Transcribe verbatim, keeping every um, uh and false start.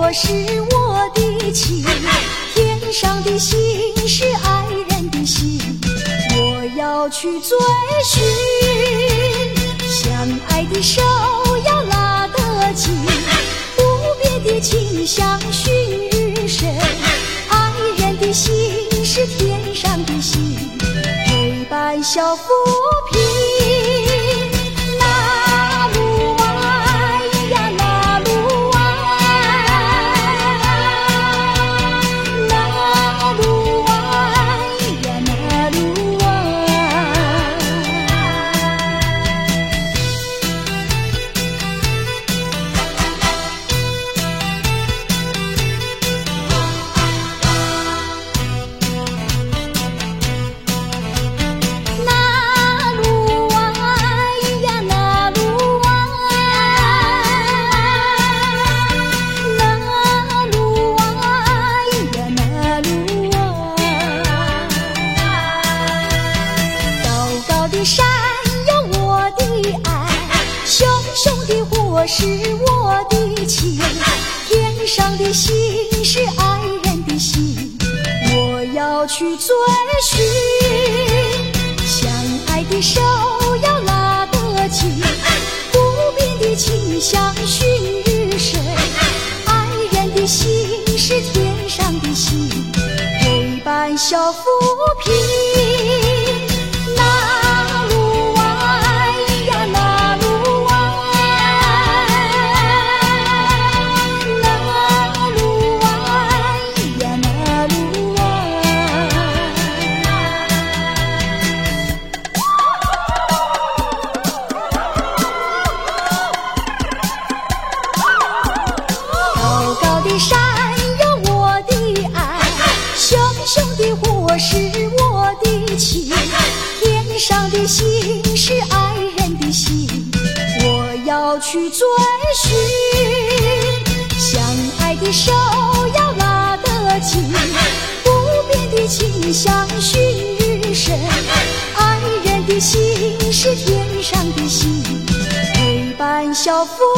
我是我的情，天上的星是爱人的心，我要去追寻，相爱的手要拉得紧，不变的情像旭日升，爱人的心是天上的星，陪伴小浮萍。山有我的爱，熊熊的火是我的情，天上的星是爱人的心，我要去追寻，相爱的手要拉得紧，不变的情像旭日升，爱人的心是天上的星，陪伴小浮萍。山有我的爱，熊熊的火是我的情，天上的星是爱人的心，我要去追寻，相爱的手要拉得紧，不变的情像旭日升，爱人的心是天上的星，陪伴小浮